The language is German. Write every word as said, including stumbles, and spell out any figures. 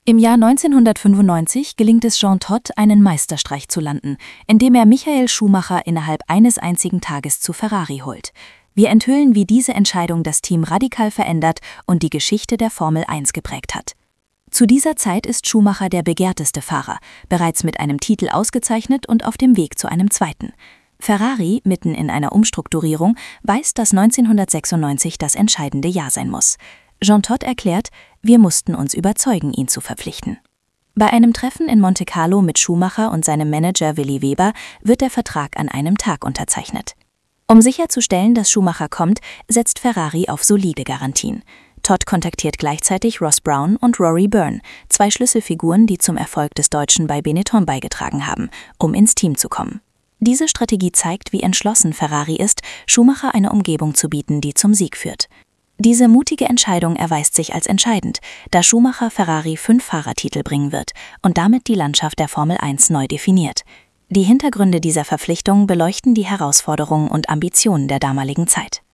Im Jahr neunzehnhundertfünfundneunzig gelingt es Jean Todt, einen Meisterstreich zu landen, indem er Michael Schumacher innerhalb eines einzigen Tages zu Ferrari holt. Wir enthüllen, wie diese Entscheidung das Team radikal verändert und die Geschichte der Formel eins geprägt hat. Zu dieser Zeit ist Schumacher der begehrteste Fahrer, bereits mit einem Titel ausgezeichnet und auf dem Weg zu einem zweiten. Ferrari, mitten in einer Umstrukturierung, weiß, dass neunzehnhundertsechsundneunzig das entscheidende Jahr sein muss. Jean Todt erklärt, wir mussten uns überzeugen, ihn zu verpflichten. Bei einem Treffen in Monte Carlo mit Schumacher und seinem Manager Willi Weber wird der Vertrag an einem Tag unterzeichnet. Um sicherzustellen, dass Schumacher kommt, setzt Ferrari auf solide Garantien. Todt kontaktiert gleichzeitig Ross Brown und Rory Byrne, zwei Schlüsselfiguren, die zum Erfolg des Deutschen bei Benetton beigetragen haben, um ins Team zu kommen. Diese Strategie zeigt, wie entschlossen Ferrari ist, Schumacher eine Umgebung zu bieten, die zum Sieg führt. Diese mutige Entscheidung erweist sich als entscheidend, da Schumacher Ferrari fünf Fahrertitel bringen wird und damit die Landschaft der Formel eins neu definiert. Die Hintergründe dieser Verpflichtung beleuchten die Herausforderungen und Ambitionen der damaligen Zeit.